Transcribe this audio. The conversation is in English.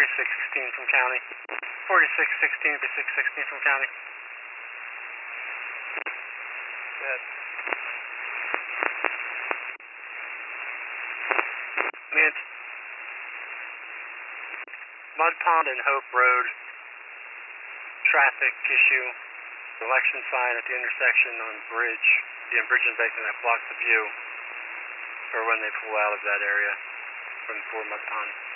4616 from county. 4616, 4616 from county. Good. Mint. Mud Pond and Hope Road. Traffic issue. Election sign at the intersection on bridge. The bridge embankment that blocks the view for when they pull out of that area from before Mud Pond.